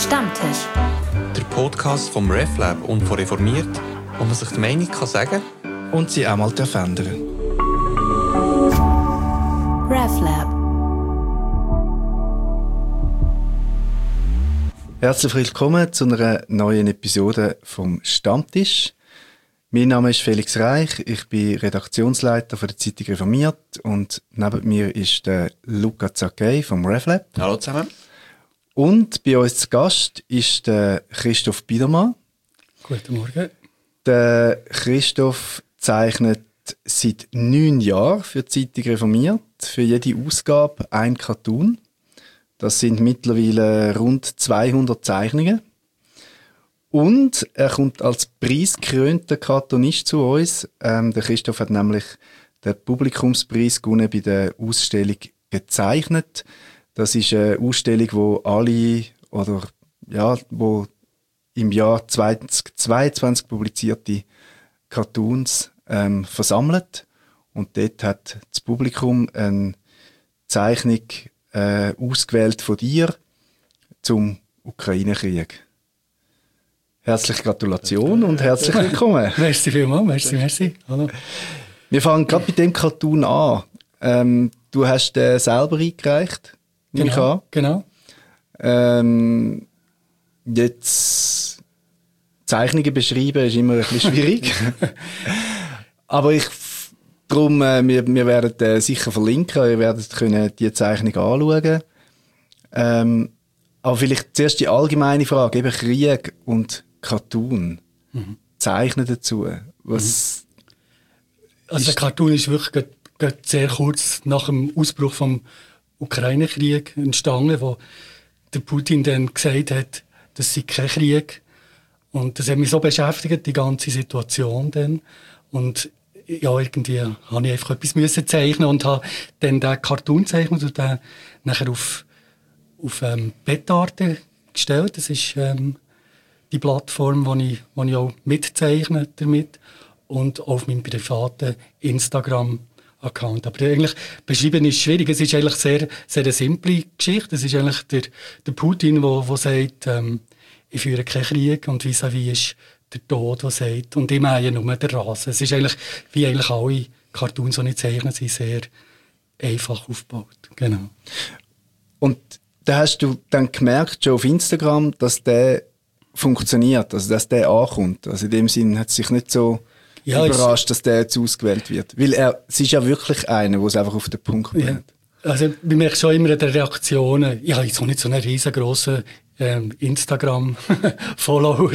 Stammtisch. Der Podcast vom RefLab und von Reformiert, wo man sich die Meinung kann sagen und sie auch mal ändern. RefLab. Herzlich willkommen zu einer neuen Episode vom Stammtisch. Mein Name ist Felix Reich, ich bin Redaktionsleiter von der Zeitung Reformiert und neben mir ist der Luca Zackey vom RefLab. Hallo zusammen. Und bei uns zu Gast ist der Christoph Biedermann. Guten Morgen. Der Christoph zeichnet seit 9 Jahren für die Zeitung Reformiert, für jede Ausgabe ein Cartoon. Das sind mittlerweile rund 200 Zeichnungen. Und er kommt als preisgekrönter Cartoonist zu uns. Der Christoph hat nämlich den Publikumspreis gewonnen bei der Ausstellung «Gezeichnet». Das ist eine Ausstellung, wo wo im Jahr 2022 publizierte Cartoons versammelt. Und dort hat das Publikum eine Zeichnung ausgewählt von dir zum Ukraine-Krieg. Herzliche Gratulation und herzlich willkommen. Merci vielmals, merci. Hallo. Wir fangen gerade mit dem Cartoon an. Du hast den selber eingereicht. Genau. Jetzt Zeichnungen beschreiben ist immer ein bisschen schwierig. Aber wir werden sicher verlinken. Ihr werdet die Zeichnung anschauen. Aber vielleicht zuerst die allgemeine Frage, eben Krieg und Cartoon. Zeichnen dazu. Was der Cartoon ist wirklich gerade sehr kurz nach dem Ausbruch vom Ukraine-Krieg entstanden, wo der Putin dann gesagt hat, das sei kein Krieg. Und das hat mich so beschäftigt, die ganze Situation dann. Und ja, irgendwie habe ich einfach etwas zeichnen und habe dann den Cartoon gezeichnet und den nachher auf Betarte gestellt. Das ist die Plattform, wo ich auch mitzeichne damit. Und auf meinem privaten Instagram-Account. Aber eigentlich beschreiben ist schwierig. Es ist eigentlich sehr, sehr eine simple Geschichte. Es ist eigentlich der Putin, der sagt, ich führe keinen Krieg und vis-à-vis ist der Tod, der sagt, und ich meine nur der Rasen. Es ist eigentlich, wie eigentlich alle Cartoons, die ich zeichne, sind sehr einfach aufgebaut. Genau. Und da hast du dann gemerkt, schon auf Instagram, dass der funktioniert, also dass der ankommt. Also in dem Sinn hat es sich nicht so überrascht, dass der jetzt ausgewählt wird. Weil es ist ja wirklich einer, der es einfach auf den Punkt bringt. Ja. Also ich merke schon immer in den Reaktionen, ich habe jetzt auch nicht so einen riesengroßen Instagram-Follower.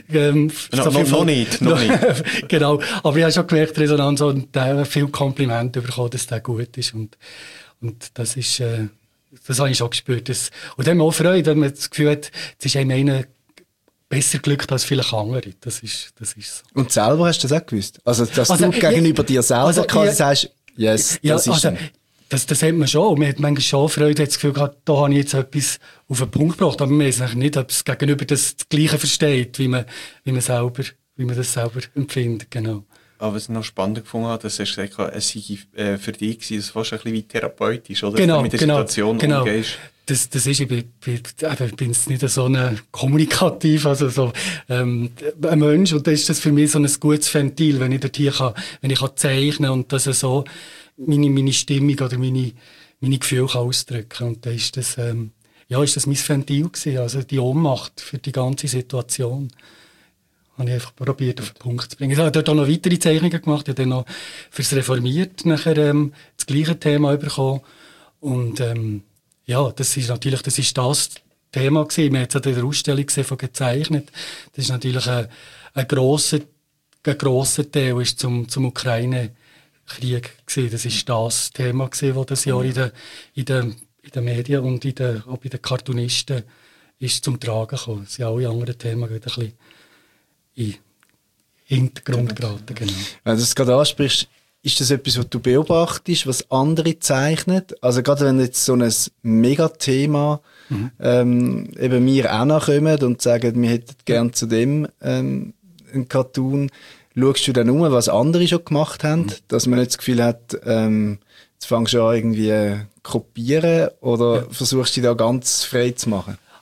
Noch nicht. Genau, aber ich habe schon gemerkt, die Resonanz und viel Komplimente bekommen, dass der gut ist. Und das ist, das habe ich schon gespürt. Und dann auch Freude, wenn man das Gefühl hat, es ist einem einer besser glückt als viele andere. Das ist so. Und selber hast du das auch gewusst? Also, dass du gegenüber dir selber quasi sagst, yes, das ist das hat man schon. Man hat manchmal schon Freude, hat das Gefühl gehabt, da habe ich jetzt etwas auf den Punkt gebracht. Aber man weiß nicht, ob es gegenüber das Gleiche versteht, wie man das selber empfindet. Genau. Aber was ich noch spannend gefunden habe, dass du gesagt hast, es sei für dich gewesen, es war fast ein bisschen wie therapeutisch, oder? Genau, dass du mit der Situation umgehst. Das ist, ich bin nicht so ein kommunikativ, also so, ein Mensch, und da ist das für mich so ein gutes Ventil, wenn ich dort hier wenn ich zeichnen und das so meine Stimmung oder meine Gefühle ausdrücken kann. Und da ist das, ist das mein Ventil gewesen, also die Ohnmacht für die ganze Situation. Habe ich einfach probiert, auf den Punkt zu bringen. Ich habe dort auch noch weitere Zeichnungen gemacht. Ich habe dann noch fürs Reformiert nachher das gleiche Thema bekommen. Und das ist das Thema gewesen. Wir haben es an der Ausstellung gesehen, von «Gezeichnet». Das ist natürlich ein grosser Teil ist zum Ukraine-Krieg gewesen. Das ist das Thema gewesen, das das Jahr in den Medien und auch bei den Cartoonisten ist zum Tragen gekommen. Es sind alle anderen Themen ein bisschen in den Hintergrund geraten. Genau. Wenn du das gerade ansprichst, ist das etwas, was du beobachtest, was andere zeichnen? Also gerade wenn jetzt so ein Megathema eben wir auch nachkommen und sagen, wir hätten gerne zu dem einen Cartoon, schaust du dann was andere schon gemacht haben, dass man nicht das Gefühl hat, jetzt fängst du an irgendwie kopieren oder versuchst du dich da ganz frei zu machen?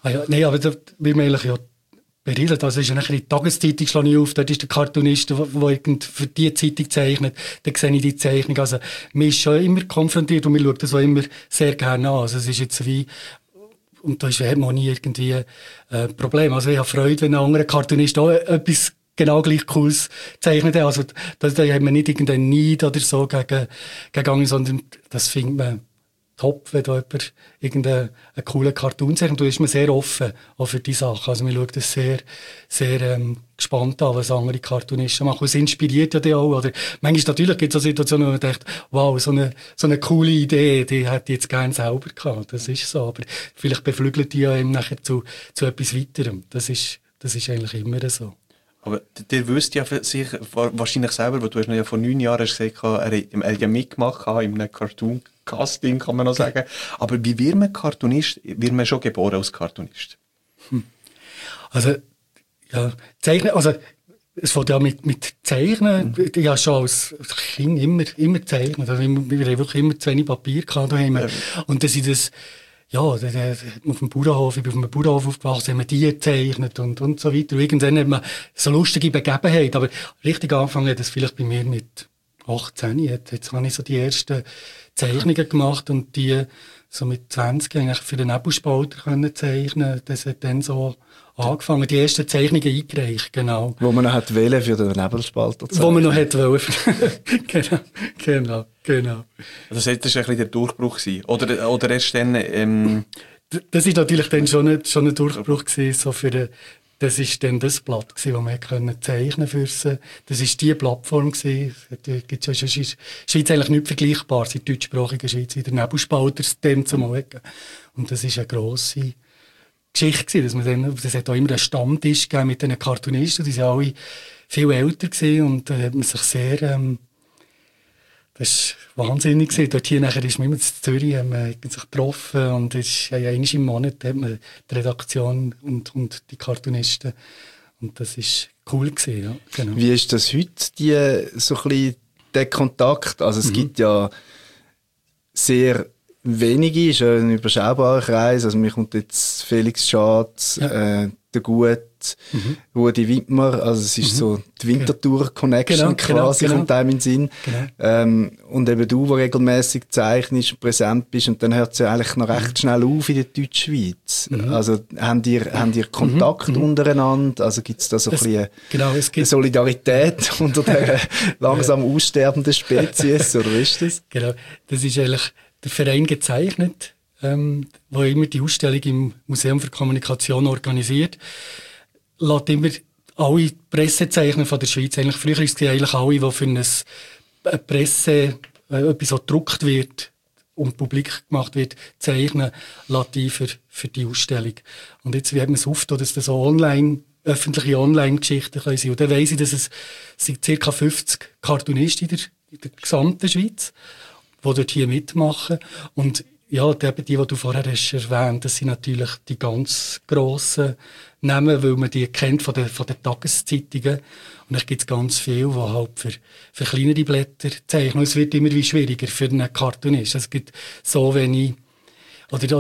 Ja, nein, aber da will man eigentlich ja beredet. Also ist ja nachher die Tageszeitung, schlage ich auf, dort ist der Cartoonist, der für die Zeitung zeichnet, dann sehe ich die Zeichnung. Also man ist schon immer konfrontiert und man schaut das auch immer sehr gerne an. Also es ist jetzt wie, und da hat man auch nie irgendwie Problem. Also ich habe Freude, wenn ein anderer Cartoonist auch etwas genau gleich Cooles zeichnet. Also da hat man nicht irgendeinen Neid oder so gegangen, sondern das findet man top, wenn da jemand irgendeinen coolen Cartoon zeichnet. Da ist man sehr offen auch für die Sachen. Also man schaut das sehr, sehr gespannt an, was andere Cartoonisten machen. Es inspiriert ja die auch. Oder manchmal natürlich gibt es so Situationen, wo man denkt, wow, so eine coole Idee, die hätte ich jetzt gerne selber gehabt. Das ist so. Aber vielleicht beflügelt die ja eben nachher zu etwas Weiterem. Das ist eigentlich immer so. Aber der wüsste ja für sich wahrscheinlich selber, weil du hast ihn ja vor 9 Jahren gesagt, er hat ja mitgemacht in einem Cartoon-Casting, kann man noch sagen. Aber wie wird man Cartoonist? Wird man schon geboren als Cartoonist? Also, ja, Zeichnen, also, es fängt ja mit Zeichnen. Ich habe schon als Kind immer gezeichnet. Also, wir haben wirklich immer zu wenig Papier gehabt daheim. Und das ist das, ja, auf dem Bauernhof, ich bin auf einem Bauernhof aufgewachsen, haben wir die gezeichnet und so weiter. Und irgendwann hat man so lustige Begebenheiten. Aber richtig angefangen hat es vielleicht bei mir mit 18. Jetzt habe ich so die ersten Zeichnungen gemacht und die so mit 20 eigentlich für den Nebelspalter können zeichnen. Das hat dann so angefangen, die ersten Zeichnungen eingereicht, genau. Wo man noch hat wählen für den Nebelspalter zeichnen. Wo man noch hat wollen. Genau. Das war ein bisschen der Durchbruch gewesen. Oder erst dann, Das ist natürlich dann schon ein Durchbruch gewesen, so für das ist dann das Blatt gewesen, das man können zeichnen konnte. Das ist die Plattform gewesen. Da gibt es ja schon in der Schweiz eigentlich nicht vergleichbar, in der deutschsprachigen Schweiz, in der Nebelspalter dem zum Morgen. Und das ist eine grosse Geschichte gewesen, das hat auch immer einen Stammtisch gegeben mit den Cartoonisten, die waren alle viel älter gewesen und da hat man sich sehr, das war wahnsinnig gewesen. Dort hier nachher ist man immer in Zürich, haben wir sich getroffen und es ist einmal im Monat hat man die Redaktion und die Cartoonisten und das ist cool gewesen, ja, genau. Wie ist das heute, so ein bisschen der Kontakt? Also es gibt ja sehr wenige, ist ein überschaubarer Kreis. Also mir kommt jetzt Felix Schatz, der Gut, Rudi Wittmer, also es ist so die Winterthur-Connection quasi, kommt einem in den Sinn. Genau. Und eben du, der regelmässig zeichnest und präsent bist, und dann hört es ja eigentlich noch recht schnell auf in der Deutschschweiz. Also habt ihr Kontakt untereinander? Also gibt es da so ein bisschen eine Solidarität unter der langsam aussterbenden Spezies, oder ist das? Genau, das ist eigentlich der Verein gezeichnet, wo immer die Ausstellung im Museum für Kommunikation organisiert, lässt immer alle Pressezeichner von der Schweiz, eigentlich früher ist es eigentlich alle, die für eine Presse, etwas, was gedruckt wird und publik gemacht wird, zeichnen, lässt die für die Ausstellung. Und jetzt wie hat man es aufgetan, dass das so öffentliche Online-Geschichten sein können. Und dann weiss ich, dass es sind ca. 50 Cartoonisten in der gesamten Schweiz, die dort hier mitmachen. Und ja, die du vorher hast erwähnt, das sind natürlich die ganz grossen Namen, weil man die kennt von den Tageszeitungen. Und es gibt ganz viele, die halt für kleinere Blätter zeichnen. Und es wird immer wie schwieriger für einen Cartoonist. Es gibt so wenig, oder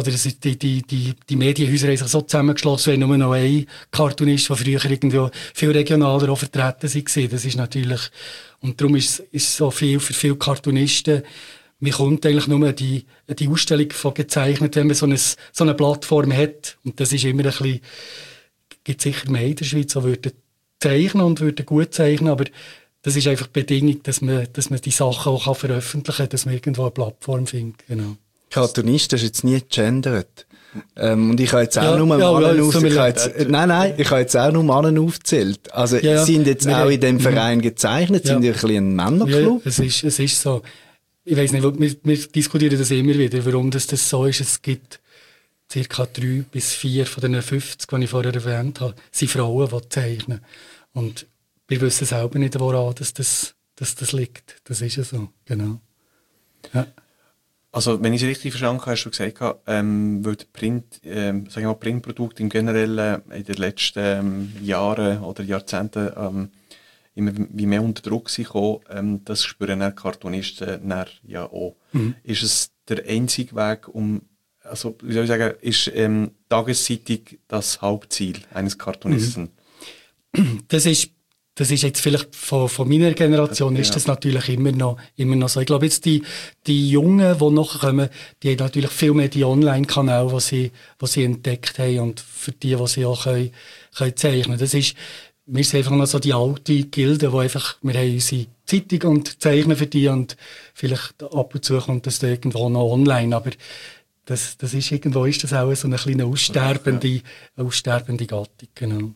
die Medienhäuser haben sich so zusammengeschlossen, wenn nur noch ein Cartoonist, der früher irgendwo viel regionaler auch vertreten war. Das ist natürlich, und darum ist so viel für viele Cartoonisten. Man kommt eigentlich nur die Ausstellung von gezeichnet, wenn man so eine Plattform hat. Und das ist immer ein bisschen, gibt sicher mehr in der Schweiz, die würden zeichnen und würden gut zeichnen, aber das ist einfach die Bedingung, dass man die Sachen auch veröffentlichen kann, dass man irgendwo eine Plattform findet. Genau. Cartoonist hast du jetzt nie gegendert. Und ich habe jetzt auch nur Männer aufgezählt. Nein, ich habe jetzt auch nur Männer aufgezählt. Also sind jetzt auch in dem Verein gezeichnet, sind die ein bisschen ein Männerclub? Ja, es ist so. Ich weiss nicht, wir diskutieren das immer wieder, warum das so ist. Es gibt ca. 3 bis 4 von den 50, die ich vorher erwähnt habe, sind Frauen, die zeichnen. Und wir wissen selber nicht, woran das liegt. Das ist ja so, genau. Ja. Also, wenn ich es richtig verstanden habe, hast du gesagt, weil Printprodukte im Generellen in den letzten Jahren oder Jahrzehnten immer wie mehr unter Druck gekommen, das spüren dann Cartoonisten ja auch. Ist es der einzige Weg, um also wie soll ich sagen, ist Tageszeitung das Hauptziel eines Cartoonisten? Das ist jetzt vielleicht von meiner Generation ist ja. das natürlich immer noch so. Ich glaube jetzt die Jungen, die noch kommen, die haben natürlich viel mehr die Online-Kanäle, die sie entdeckt haben und für die sie auch können zeichnen. Wir sind einfach noch so die alte Gilde, wo einfach, wir haben unsere Zeitung und zeichnen für die und vielleicht ab und zu kommt das irgendwo noch online, aber das ist irgendwo ist das auch so eine kleine aussterbende Gattung, genau.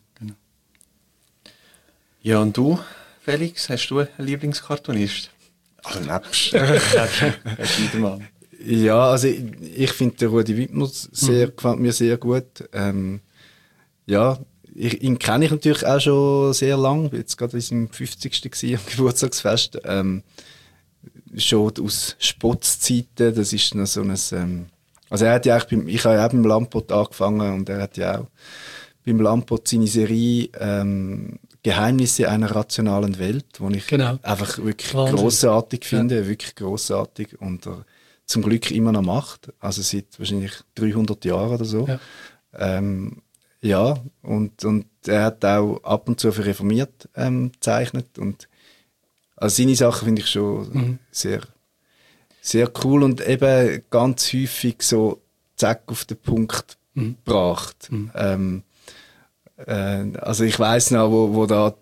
Ja, und du, Felix, hast du einen Lieblingskartonist? Also nebst Scheidermann. Ja, also ich finde den Rudi Wittmer gefällt mir sehr gut. Ja, ihn kenne ich natürlich auch schon sehr lange. Jetzt gerade in seinem 50. am Geburtstagsfest. Schon aus Spotzzeiten, das ist noch so ein... also er hat ja ich habe ja auch beim Lampot angefangen und er hat ja auch beim Lampot seine Serie Geheimnisse einer rationalen Welt, die ich einfach wirklich grossartig finde, wirklich grossartig und er zum Glück immer noch macht, also seit wahrscheinlich 300 Jahren oder so. Ja, und er hat auch ab und zu für Reformiert gezeichnet und also seine Sachen finde ich schon sehr, sehr cool und eben ganz häufig so zack auf den Punkt gebracht. Also ich weiss noch, wo da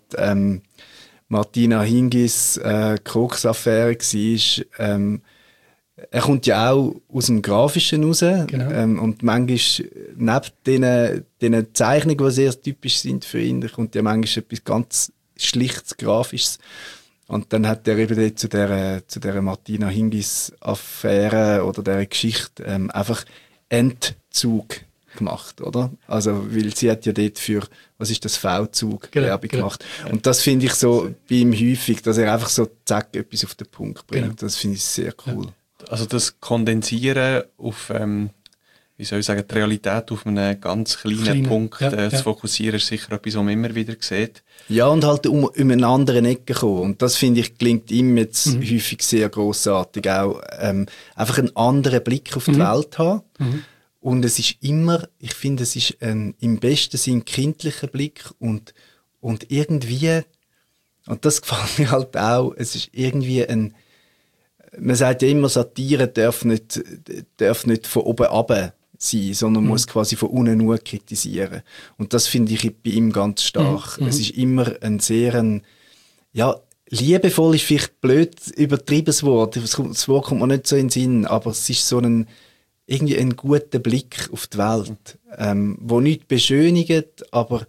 Martina Hingis Koks-Affäre war. Er kommt ja auch aus dem Grafischen raus. Genau. Und manchmal, neben diesen Zeichnungen, die sehr typisch sind für ihn, kommt ja manchmal etwas ganz Schlichtes, Grafisches. Und dann hat er eben dort zu der Martina Hingis-Affäre oder dieser Geschichte einfach Endzug gemacht, oder? Also, weil sie hat ja dort für, was ist das, V-Zug Werbung gemacht. Und das finde ich so bei ihm häufig, dass er einfach so zack etwas auf den Punkt bringt. Genau. Das finde ich sehr cool. Also das Kondensieren auf, wie soll ich sagen, die Realität auf einen ganz kleinen Punkt zu fokussieren, ist sicher etwas, was man immer wieder sieht. Ja, und halt um einen anderen Ecke kommen. Und das, finde ich, gelingt ihm jetzt häufig sehr grossartig. Auch einfach einen anderen Blick auf die Welt haben. Und es ist immer, ich finde, es ist im besten Sinn kindlicher Blick und irgendwie, und das gefällt mir halt auch, es ist irgendwie man sagt ja immer, Satire darf nicht von oben runter sein, sondern muss quasi von unten nur kritisieren. Und das finde ich bei ihm ganz stark. Es ist immer ein sehr, ja, liebevoll ist vielleicht blöd übertriebenes Wort. Das Wort kommt mir nicht so in den Sinn, aber es ist so irgendwie ein guter Blick auf die Welt, wo nicht beschönigt, aber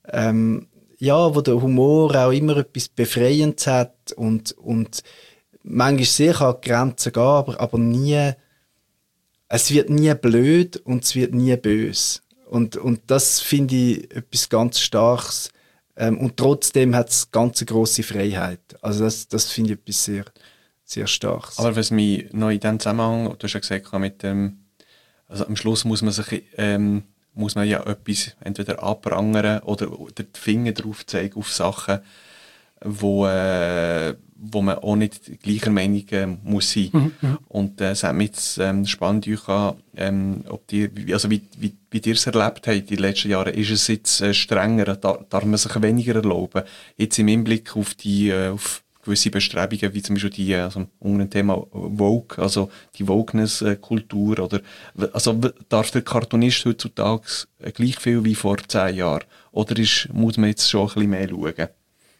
ja, wo der Humor auch immer etwas Befreiendes hat und manchmal sehr an die Grenzen gehen, aber nie, es wird nie blöd und es wird nie böse. Und das finde ich etwas ganz Starkes. Und trotzdem hat es ganz eine grosse Freiheit. Also das finde ich etwas sehr, sehr Starkes. Aber was mich noch in diesem Zusammenhang, du hast ja gesagt, mit dem, also am Schluss muss man ja etwas entweder abprangern oder den Finger drauf zeigen auf Sachen, wo man auch nicht gleicher Meinung muss sein. Und es hat mich spannend ob wie ihr es erlebt habt in den letzten Jahren. Ist es jetzt strenger? Darf man sich weniger erlauben? Jetzt im Hinblick auf auf gewisse Bestrebungen, wie zum Beispiel also unter dem Thema Vogue, also die Wokeness-Kultur, oder also darf der Cartoonist heutzutage gleich viel wie vor 10 Jahren? Oder muss man jetzt schon ein bisschen mehr schauen?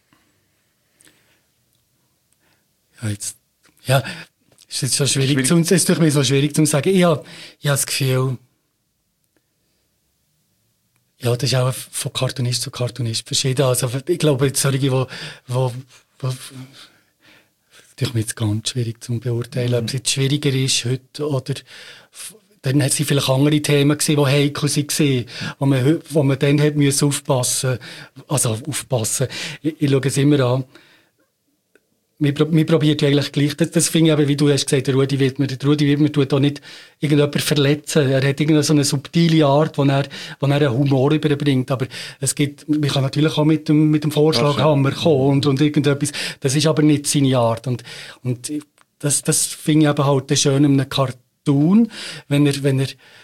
Ja, ist jetzt so schwierig. Es ist durch mich so schwierig zu sagen. Ich habe das Gefühl, ja, das ist auch von Cartoonist zu Cartoonist verschieden. Also, ich glaube, jetzt solche, wo durch mich jetzt ganz schwierig zu beurteilen, ob es jetzt schwieriger ist heute oder dann hat sie vielleicht andere Themen gesehen, die heikel waren, wo man dann hat müssen aufpassen. Also aufpassen. Ich schaue es immer an. Wir probieren ja eigentlich gleich. Das finde ich aber, wie du hast gesagt, der Rudi Wittmer tut auch nicht irgendjemanden verletzen. Er hat irgendeine so eine subtile Art, wo er einen Humor überbringt. Aber man kann natürlich auch mit dem Vorschlaghammer kommen und irgendetwas. Das ist aber nicht seine Art. Und das finde ich eben halt schön in einem Cartoon, wenn er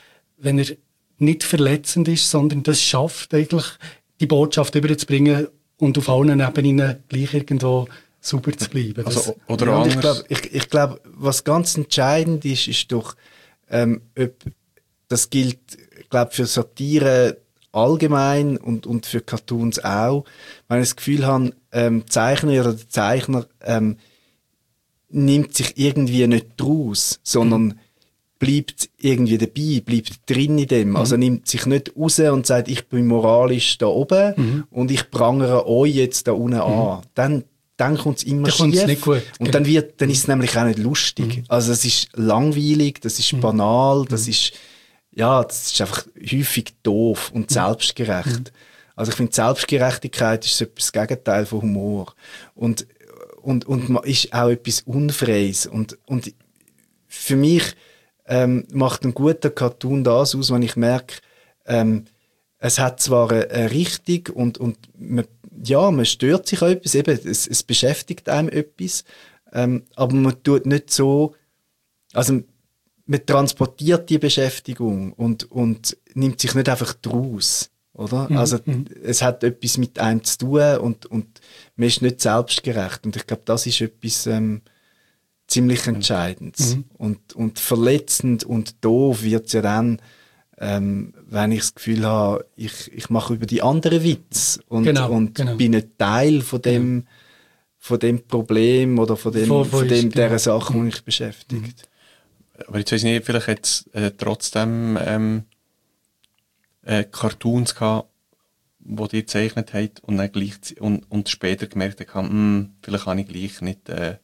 wenn er nicht verletzend ist, sondern das schafft eigentlich, die Botschaft überzubringen und auf allen Ebenen gleich irgendwo sauber zu bleiben. Also, oder ja, anders. ich glaube, was ganz entscheidend ist doch, ob das gilt, glaube für Satire allgemein und für Cartoons auch. Wenn ich das Gefühl habe, Zeichner oder der Zeichner nimmt sich irgendwie nicht draus, sondern bleibt irgendwie dabei, bleibt drin in dem. Also nimmt sich nicht raus und sagt, ich bin moralisch da oben und ich prangere euch jetzt da unten an. Dann kommt es immer schief. Nicht gut. Und dann ist es nämlich auch nicht lustig. Also es ist langweilig, das ist banal, das ist einfach häufig doof und selbstgerecht. Also ich finde, Selbstgerechtigkeit ist so das Gegenteil von Humor. Und ist auch etwas Unfreies. Und für mich macht ein guter Cartoon das aus, wenn ich merke, es hat zwar eine Richtung und man stört sich an etwas, eben, es beschäftigt einem etwas, aber man tut nicht so, also man transportiert die Beschäftigung und nimmt sich nicht einfach draus, oder? Also es hat etwas mit einem zu tun und man ist nicht selbstgerecht und ich glaube, das ist etwas ziemlich Entscheidendes. Und verletzend und doof wird es ja dann, wenn ich das Gefühl habe, ich mache über die anderen Witz und bin nicht Teil von dem Problem oder von dieser Sache, die mich beschäftigt. Aber jetzt weiss ich nicht, vielleicht hat es trotzdem Cartoons gehabt, die die gezeichnet haben und dann gleich und später gemerkt haben, vielleicht habe ich gleich nicht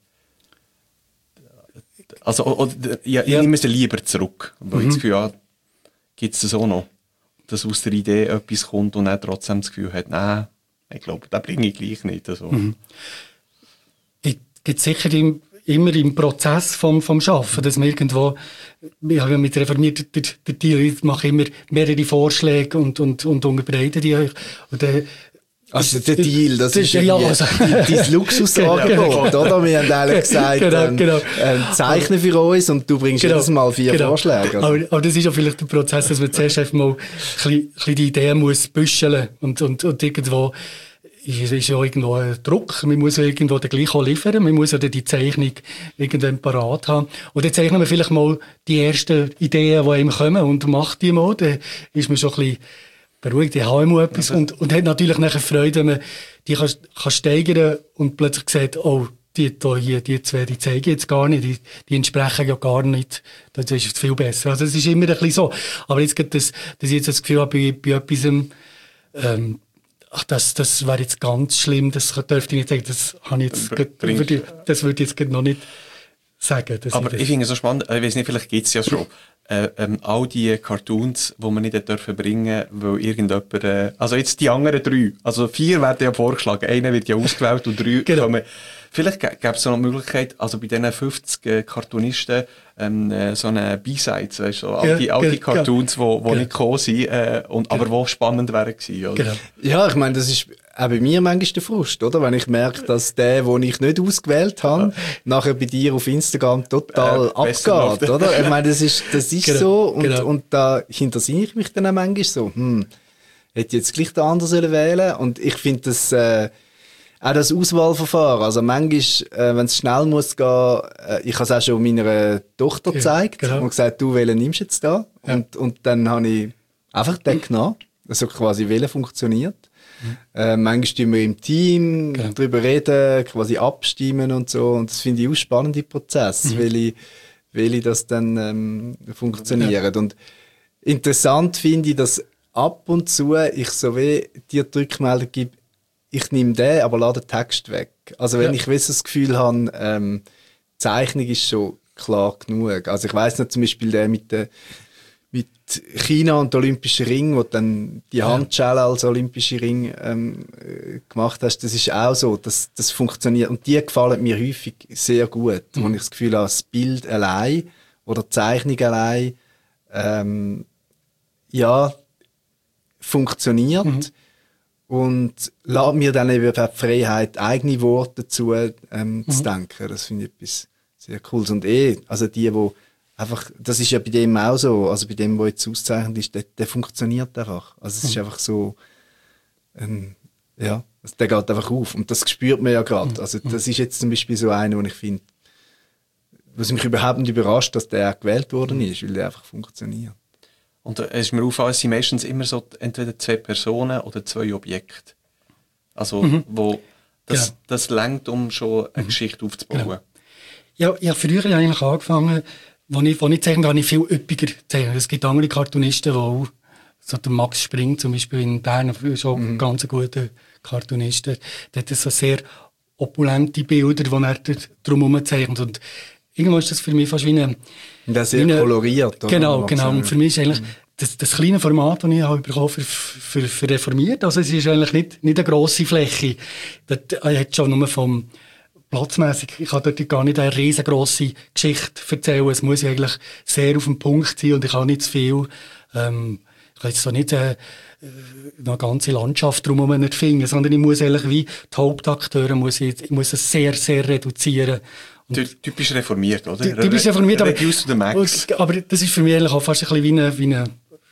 ich nehme es lieber zurück, weil ich das Gefühl habe, gibt es das auch noch, dass aus der Idee etwas kommt und dann trotzdem das Gefühl hat, nein, ich glaube, das bringe ich gleich nicht. Also. Gibt sicher immer im Prozess vom Schaffen, dass man irgendwo, ich habe ja mit reformiert der Deal, ich mache immer mehrere Vorschläge und unterbreite die euch. Und also der Deal, das ist ja dein Luxusangebot, oder? Wir haben eigentlich gesagt, zeichne für uns und du bringst jedes Mal 4 Vorschläge. Also. Aber das ist ja vielleicht der Prozess, dass man zuerst einfach mal ein bisschen die Ideen muss büscheln und irgendwo ist ja irgendwo ein Druck. Man muss ja irgendwo den gleich auch liefern. Man muss ja die Zeichnung irgendwann parat haben. Und dann zeichnen wir vielleicht mal die ersten Ideen, die einem kommen und macht die mal. Dann ist man schon ein bisschen beruhigt, ich habe immer etwas und hat natürlich nachher Freude, wenn man die kann steigern und plötzlich sieht, oh, die zwei, die zeigen jetzt gar nicht, die entsprechen ja gar nicht, das ist viel besser. Also es ist immer ein bisschen so. Aber jetzt dass ich jetzt das Gefühl habe, bei etwas, das wäre jetzt ganz schlimm, das dürfte ich nicht sagen, das habe ich jetzt das würde ich jetzt noch nicht sagen. Aber ich finde es so spannend, ich weiß nicht, vielleicht gibt es ja schon all die Cartoons, die man nicht dürfen bringen, weil irgendjemand, also jetzt die anderen 3, also 4 werden ja vorgeschlagen, einer wird ja ausgewählt und 3 kommen. Vielleicht gäbe es noch eine Möglichkeit, also bei diesen 50 Cartoonisten, so eine B-Sides, weißt du, all die Cartoons, die nicht gekommen sind, aber die spannend wären gewesen, oder? Genau. Ja, ich meine, das ist auch bei mir manchmal der Frust, oder? Wenn ich merke, dass der, den ich nicht ausgewählt habe, nachher bei dir auf Instagram total abgeht, oder? Ich meine, das ist so und da hintersinne ich mich dann auch manchmal so, hätte jetzt gleich den anderen wählen sollen und ich finde das, auch das Auswahlverfahren, also manchmal, wenn es schnell muss gehen, ich habe es auch schon meiner Tochter gezeigt und gesagt, du, welchen nimmst du jetzt da? Und dann habe ich einfach den genommen, also quasi, welcher funktioniert. Manchmal tun wir im Team darüber reden, quasi abstimmen und so, und das finde ich auch spannende Prozess, welche das dann funktioniert. Und interessant finde ich, dass ab und zu ich so wie dir die Rückmeldung gebe, ich nehme den, aber lade den Text weg. Also wenn ich das Gefühl habe, Zeichnung ist schon klar genug. Also ich weiss noch zum Beispiel der mit China und den Olympischen Ring, wo dann die Handschelle als Olympische Ring gemacht hast, das ist auch so, das funktioniert. Und die gefallen mir häufig sehr gut, wo ich das Gefühl habe, das Bild allein oder die Zeichnung allein funktioniert. Und lässt mir dann eben die Freiheit, eigene Worte dazu zu denken. Das finde ich etwas sehr Cooles. Und also die auch einfach, das ist ja bei dem auch so, also bei dem, der jetzt auszeichnet ist, der funktioniert einfach. Also es ist einfach so, ja, der geht einfach auf und das spürt man ja gerade. Also das ist jetzt zum Beispiel so einer, wo ich finde, was mich überhaupt nicht überrascht, dass der gewählt worden ist, weil der einfach funktioniert. Und es ist mir aufgefallen, es sind meistens immer so entweder 2 Personen oder 2 Objekte. Also, wo das reicht, um schon eine Geschichte aufzubauen. Genau. Ja, ich habe früher eigentlich angefangen, als ich zeichne, habe ich viel üppiger gezeichnet. Es gibt andere Cartoonisten, die auch, so der Max Spring zum Beispiel in Bern, schon ganz ein guter Cartoonist, der hat so sehr opulente Bilder, die er drumherum zeichnet. Und irgendwann ist das für mich fast wie eine... Das sehr koloriert. Genau. Und für mich ist eigentlich das kleine Format, das ich habe bekommen für reformiert. Also es ist eigentlich nicht eine grosse Fläche. Er hat schon nur vom platzmässig. Ich kann dort gar nicht eine riesengroße Geschichte erzählen. Es muss eigentlich sehr auf den Punkt sein und ich kann nicht zu viel. Ich kann jetzt so nicht eine ganze Landschaft drumherum nicht finden, sondern ich muss eigentlich wie die Hauptakteure ich muss es sehr, sehr reduzieren. Typisch reformiert, oder? Typisch reformiert, aber das ist für mich eigentlich auch fast ein bisschen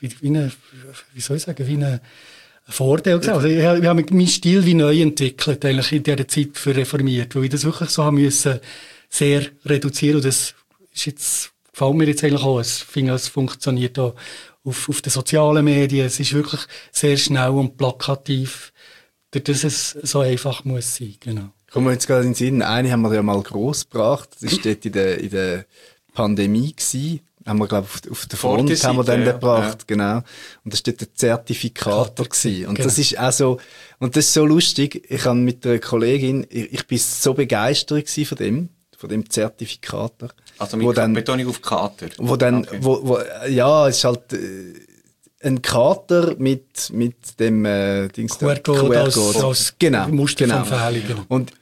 wie soll ich sagen, wie ein Vorteil gewesen. Also ich habe meinen Stil wie neu entwickelt, eigentlich in dieser Zeit für reformiert, weil ich das wirklich so haben müssen, sehr reduzieren. Und das ist jetzt, gefällt mir jetzt eigentlich auch. Ich finde, es funktioniert auch auf den sozialen Medien. Es ist wirklich sehr schnell und plakativ, dass es so einfach muss sein. Genau. Kommen wir jetzt gerade in den Sinn. Eine haben wir ja mal gross gebracht. Das war dort in der Pandemie gewesen. Haben wir, glaube ich, auf der Front haben wir den gebracht, genau. Und das war dort der Zertifikator gewesen. Und das ist auch so, und das ist so lustig. Ich habe mit einer Kollegin, ich bin so begeistert gewesen von dem Zertifikator. Also mit Betonung auf Kater. Wo dann, ja, es ist halt, ein Kater mit dem QR-Code als genau, Musterempfehlung.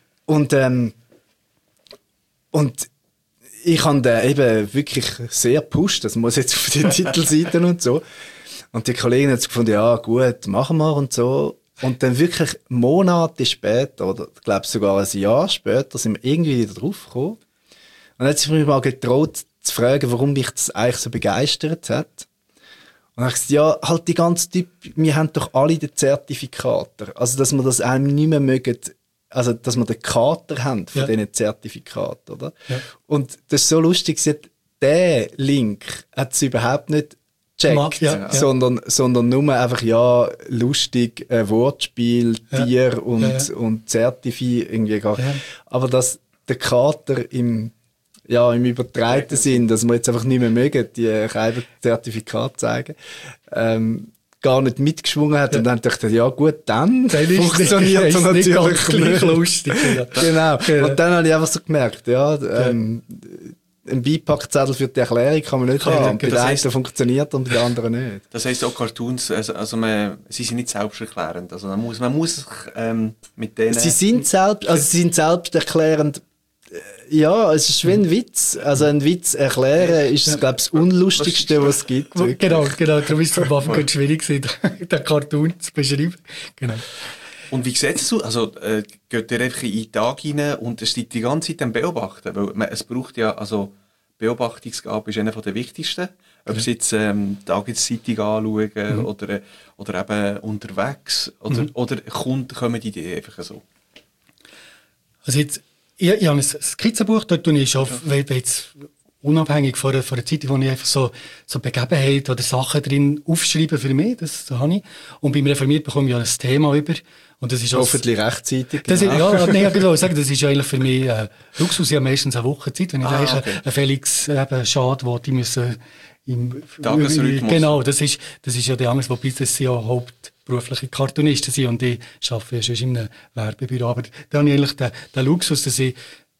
Und ich habe den eben wirklich sehr gepusht, das muss jetzt auf die Titelseiten und so. Und die Kollegin hat gefunden, ja gut, machen wir und so. Und dann wirklich Monate später, oder ich glaube sogar ein Jahr später, sind wir irgendwie wieder drauf gekommen. Und dann hat sie mich mal getraut zu fragen, warum mich das eigentlich so begeistert hat. Und dann habe ich gesagt, ja, halt die ganze Typ, wir haben doch alle den Zertifikator. Also, dass wir das einem nicht mehr mögen, also, dass wir den Kater haben von diesen Zertifikaten, oder? Ja. Und das ist so lustig, der Link hat es überhaupt nicht gecheckt, sondern nur einfach, ja, lustig, Wortspiel, Tier und Zertifi, irgendwie gar. Ja. Aber dass der Kater im übertreiten Sinn, dass wir jetzt einfach nicht mehr mögen, die kein Zertifikat zeigen, gar nicht mitgeschwungen hat und dann dachte ich, ja gut, dann funktioniert es natürlich gleich lustig. Genau. Und dann habe ich einfach so gemerkt, ein Beipackzettel für die Erklärung kann man nicht haben. Bei der einen funktioniert und bei der anderen nicht. Das heisst auch Cartoons, sie sind nicht selbsterklärend. Also man muss sich mit denen... Sie sind selbsterklärend. Ja, es ist wie ein Witz. Also ein Witz erklären ist, glaube ich, das Unlustigste, was es gibt. Genau. Darum ist es am Anfang schwierig gewesen, den Cartoon zu beschreiben. Genau. Und wie sieht es aus? Also, geht ihr einfach in den Tag rein und es steht die ganze Zeit am Beobachten? Weil es braucht ja, also, Beobachtungsgabe ist einer der wichtigsten. Ob es jetzt Tageszeitung anschauen oder eben unterwegs oder kommen die Ideen einfach so? Also jetzt, ich habe ein Skizzenbuch, dort tue ich schon, jetzt unabhängig von der Zeitung, wo ich einfach so Begebenheiten oder Sachen drin aufschreibe für mich, das habe ich. Und beim Reformiert bekomme ich ja ein Thema über. Und das ist hoffentlich rechtzeitig. Das ist, ja, nee, ich will sagen, das ist eigentlich für mich Luxus. Ich habe meistens eine Woche Zeit, wenn ich einen Felix Schad will, die müssen im Tagesrhythmus. Genau, das ist ja die Angst, wobei das ja hauptberufliche Cartoonisten sind und ich arbeite ja schon in einem Werbebüro. Aber da habe ich eigentlich den Luxus, dass ich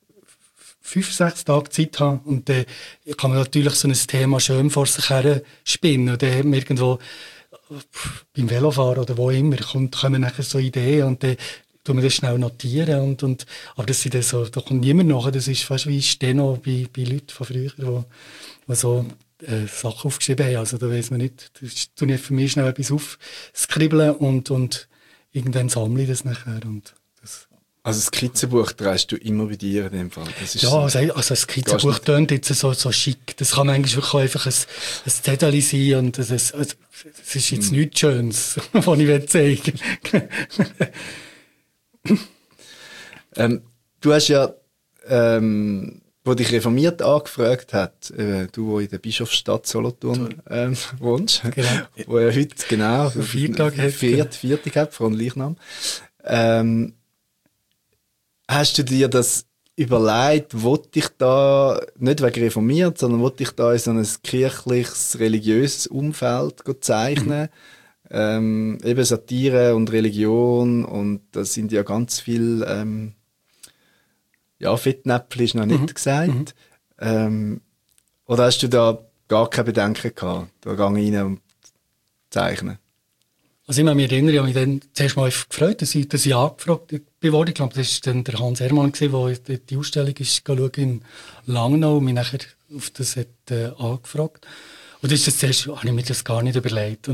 5-6 Tage Zeit habe und dann kann man natürlich so ein Thema schön vor sich her spinnen und dann hat man irgendwo beim Velofahren oder wo immer kommen nachher so Ideen und dann tun wir das schnell notieren aber das sind dann so, da kommt niemand nach, das ist fast wie Steno bei Leuten von früher, die so Sachen aufgeschrieben haben, also da weiss man nicht, das tue ich für mich schnell etwas aufskribbeln und irgendwann sammle ich das nachher und das. Also das Skizzenbuch trägst du immer bei dir in dem Fall? Das ist ja, also ein Skizzenbuch tönt jetzt so schick. Das kann manchmal wirklich einfach ein Zettel sein und es ist jetzt nichts Schönes, was ich zeigen will. Du hast ja, wo dich reformiert angefragt hat, du, wo in der Bischofsstadt Solothurn wohnst, genau. Wo ja heute genau Viertag hat, von Leichnam. Hast du dir das überlegt, wollte ich da, nicht wegen reformiert, sondern wollte ich da in so ein kirchliches, religiöses Umfeld zeichnen? Eben Satire und Religion, und da sind ja ganz viel, Fettnäpfel ist noch nicht gesagt. Oder hast du da gar keine Bedenken gehabt? Da gehe ich rein und zeichne. Also ich mich erinnere, ich habe mich dann zuerst mal gefreut, dass ich angefragt wurde. Ich glaube, das war dann der Hans Hermann, der die Ausstellung ist schauen in Langnau und mich nachher auf das hat angefragt. Und das ist das zuerst, habe ich mir das gar nicht überlegt.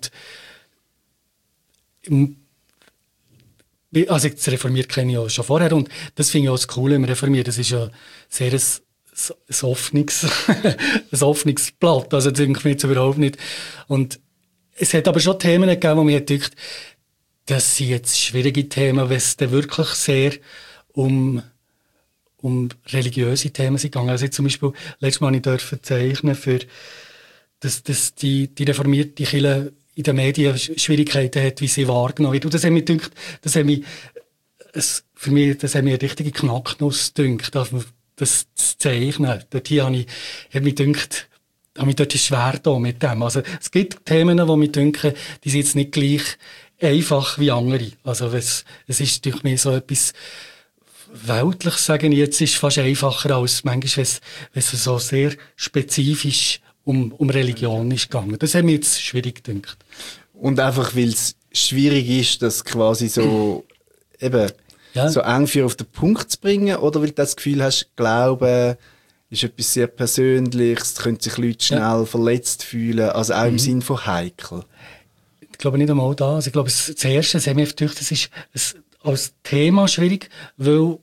Also das Reformiert kenne ich ja schon vorher und das finde ich auch das Coole im Reformiert. Das ist ja sehr ein offenes Blatt. Also das denke ich mir jetzt überhaupt nicht. Und es hat aber schon Themen gegeben, wo mir gedacht, das sind jetzt schwierige Themen, wenn es dann wirklich sehr um religiöse Themen sind gegangen. Also zum Beispiel, letztes Mal durfte ich zeichnen, dass die reformierte Kirche in den Medien Schwierigkeiten hat, wie sie wahrgenommen wird. Und das hat mich gedacht, das hat mich eine richtige Knacknuss gedacht, das zu zeichnen. Dort hier habe mich dort schwer da mit dem. Also, es gibt Themen, die mich denken, die sind jetzt nicht gleich einfach wie andere. Also, es ist durch mich so etwas Weltliches, sagen ich jetzt, ist fast einfacher als manchmal, wenn es so sehr spezifisch um Religion ist gegangen. Das hat mir jetzt schwierig gedacht. Und einfach, weil es schwierig ist, das quasi so, so eng für auf den Punkt zu bringen, oder weil du das Gefühl hast, Glauben ist etwas sehr Persönliches, können sich Leute schnell verletzt fühlen, also auch im Sinn von heikel? Ich glaube nicht einmal das. Also ich glaube, das Erste, das hat mir gedacht, das ist als Thema schwierig, weil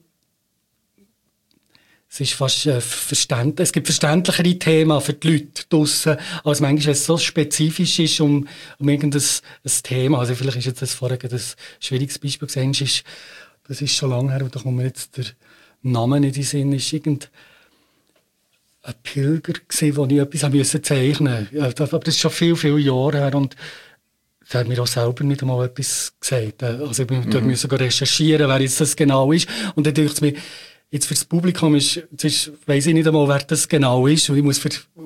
es ist fast verständlich. Es gibt verständlichere Themen für die Leute draussen, als manchmal, wenn es so spezifisch ist um irgendein Thema. Also vielleicht ist jetzt das vorher ein schwieriges Beispiel gesehen, das ist schon lange her, da kommt mir jetzt der Name nicht in den Sinn, ist ein Pilger gewesen, wo ich etwas zeichnen musste. Aber das ist schon viele Jahre her und da hat mir auch selber nicht einmal etwas gesagt. Also ich musste dort recherchieren, wer jetzt das genau ist. Und dann dachte ich mir, jetzt für das Publikum weiss ich nicht einmal, wer das genau ist. Und ich muss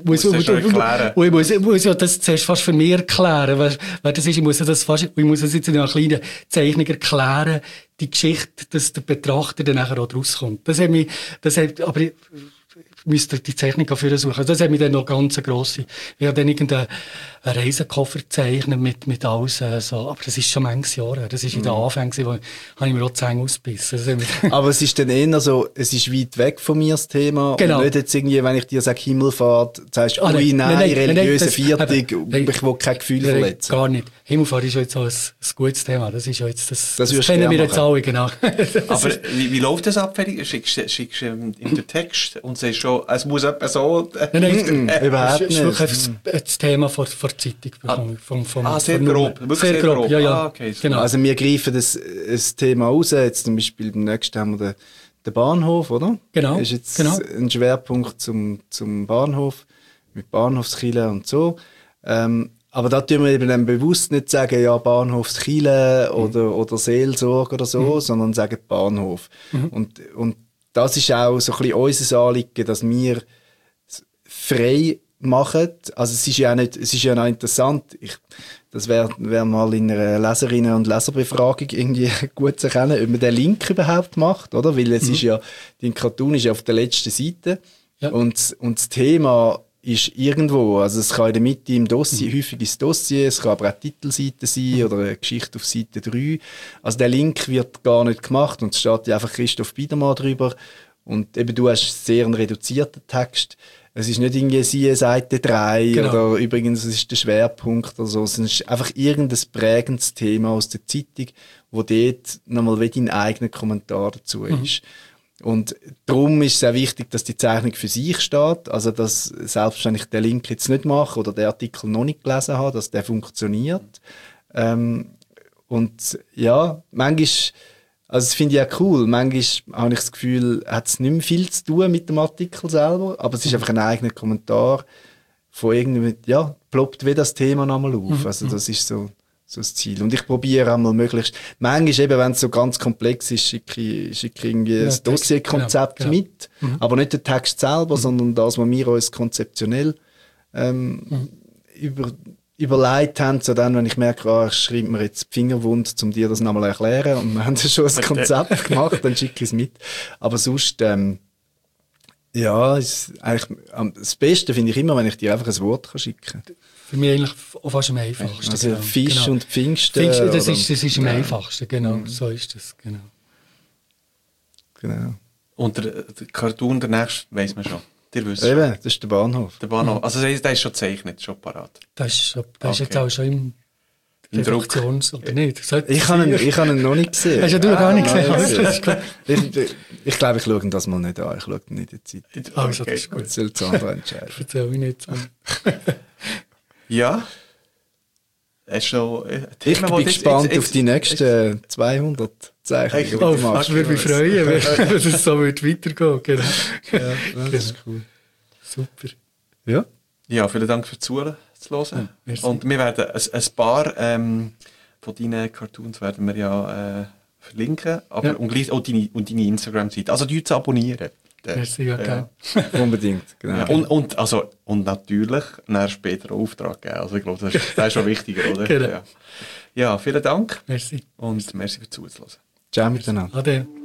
ja das zuerst fast für mich erklären, wer das ist. Ich muss es jetzt in einer kleinen Zeichnung erklären, die Geschichte, dass der Betrachter dann nachher auch rauskommt. Aber ich müsste die Zeichnung dafür suchen. Das hat mich dann noch ganz grosse. Ich habe dann irgendeinen Reisekoffer gezeichnet mit alles so. Aber das ist schon manches Jahr her. Das ist in den Anfängen, wo habe ich mir auch die Zähne ausgebissen. Aber es ist dann eher so, es ist weit weg von mir, das Thema. Genau. Und nicht jetzt irgendwie, wenn ich dir sage Himmelfahrt, sagst du, religiöse Viertung, ich will kein Gefühl verletzen. Gar nicht. Himmelfahrt ist ja jetzt auch ein gutes Thema. Das ist ja jetzt, das kennen wir jetzt alle, genau. Aber wie läuft das ab? Schickst du in den Text und sagst schon, es muss etwa so... Nein, überhaupt nicht. Das ist wirklich das Thema vor Zeitung. Sehr grob. Sehr grob, ja. Okay, so. Genau. Also wir greifen das Thema raus. Jetzt zum Beispiel beim nächsten haben wir den Bahnhof, oder? Genau. Das ist jetzt ein Schwerpunkt zum Bahnhof, mit Bahnhofskirche und so. Aber da tun wir eben dann bewusst nicht sagen, ja, Bahnhofskirche oder Seelsorge oder so, sondern sagen Bahnhof. Und das ist auch so ein bisschen unser Anliegen, dass wir frei machen. Also es ist ja noch interessant. Das wäre mal in einer Leserinnen- und Leserbefragung irgendwie gut zu erkennen, ob man den Link überhaupt macht, oder? Weil es ist ja, die Cartoon ist ja auf der letzten Seite. Ja. Und das Thema ist irgendwo, also es kann in der Mitte im Dossier, häufig ist Dossier, es kann aber auch Titelseite sein oder eine Geschichte auf Seite 3. Also der Link wird gar nicht gemacht und es steht ja einfach Christoph Biedermann drüber. Und eben du hast sehr einen reduzierten Text. Es ist nicht irgendwie siehe Seite 3 Genau. oder übrigens, es ist der Schwerpunkt oder so. Es ist einfach irgendein prägendes Thema aus der Zeitung, wo dort nochmal wie dein eigener Kommentar dazu ist. Und darum ist es sehr wichtig, dass die Zeichnung für sich steht. Also, dass selbst wenn ich den Link jetzt nicht mache oder den Artikel noch nicht gelesen habe, dass der funktioniert. Und ja, manchmal, also das finde ich auch cool. Manchmal habe ich das Gefühl, hat es nicht mehr viel zu tun mit dem Artikel selber, aber es ist einfach ein eigener Kommentar von irgendwie, ja, ploppt wie das Thema nochmal auf. Also das ist so das Ziel. Und ich probiere einmal möglichst, manchmal eben, wenn es so ganz komplex ist, schicke ich irgendwie ein Dossierkonzept mit, aber nicht den Text selber, sondern das, was wir uns konzeptionell überlegt haben, so dann, wenn ich merke, ich schreibe mir jetzt die Fingerwund, um dir das nochmal erklären, und wir haben schon ein Konzept gemacht, dann schicke ich es mit. Aber sonst, ja, ist eigentlich, das Beste finde ich immer, wenn ich dir einfach ein Wort schicken kann. Für mich eigentlich auch fast am einfachsten. Also genau. Fisch und Pfingsten. Das ist am einfachsten, genau. So ist das, genau. Genau. Und der Cartoon, der nächste, weiss man schon. Ihr wisst Eben, das ist der Bahnhof. Der Bahnhof. Also der ist schon gezeichnet, schon parat. Das ist jetzt auch schon im Redaktions- oder nicht? Ich habe ihn noch nicht gesehen. Hast du noch gar nicht gesehen? Ich glaube, ich schaue ihn das mal nicht an. Ich schaue ihn nicht in der Zeit. Also, das ist gut. Das soll das andere entscheiden. Erzähl ich nicht. Ja. Hast du Ich bin gespannt auf die nächsten 200 Zeichnungen, die du machst. Ich würde mich freuen, wenn es so weitergehen würde. Genau. Ja, das ist cool. Super. Ja. Ja, vielen Dank für Zuhören zu hören. Und wir werden ein paar von deinen Cartoons werden wir ja verlinken, aber und gleich auch deine Instagram-Seite. Also die zu abonnieren. Merci, ja, gerne. Unbedingt, genau. Ja, und natürlich später einen Auftrag geben. Also ich glaube, das ist schon wichtiger, oder? Genau. Ja, vielen Dank. Merci. Und merci für Zuhören. Ciao miteinander. Ade.